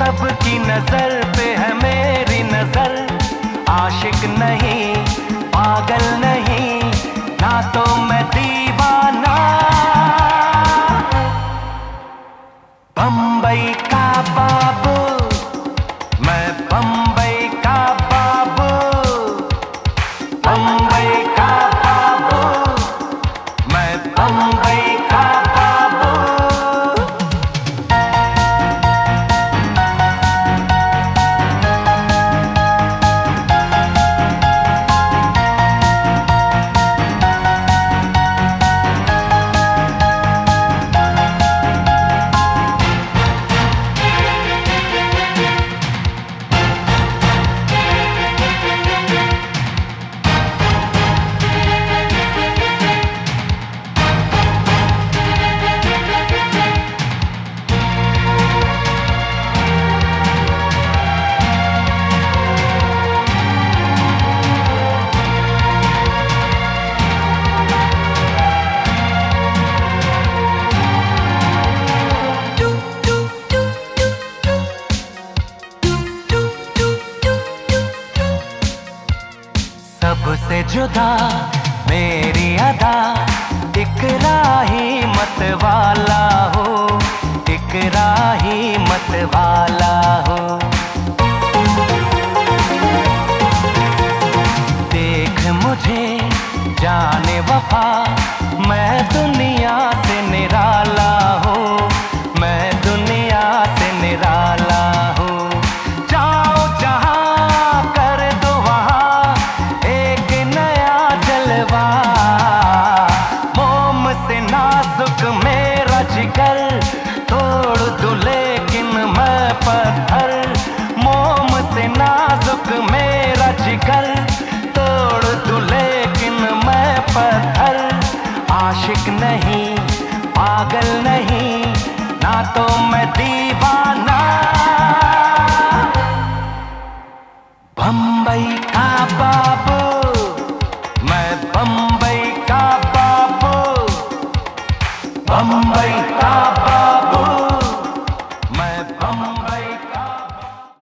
सबकी नजर पे है मेरी नजर, आशिक नहीं पागल नहीं, ना तो मैं दीवाना। बम्बई का बाबू, मैं बम्बई का बाबू, बम्बई का बाबू, मैं बम्बई का बाबू। सबसे जुदा मेरी अदा, एक राही मत वाला हो, एक राही मत वाला हो। देख मुझे जाने वफा, मैं दुनिया से निराला हूँ, मैं दुनिया से निराला हूँ। जाओ जहाँ कर दो वहाँ एक नया जलवा, मोम से नाजुक मेरा जिगर, तोड़ दूं लेकिन मैं पत्थर। मोम से नाजुक मेरा जिगर, तोड़ दूं लेकिन मैं पत्थर। आशिक नहीं पागल नहीं, ना तो मैं दीवाना। बम्बई का बाबू, मैं बम्बई का बाबू, बम्बई का बाबू।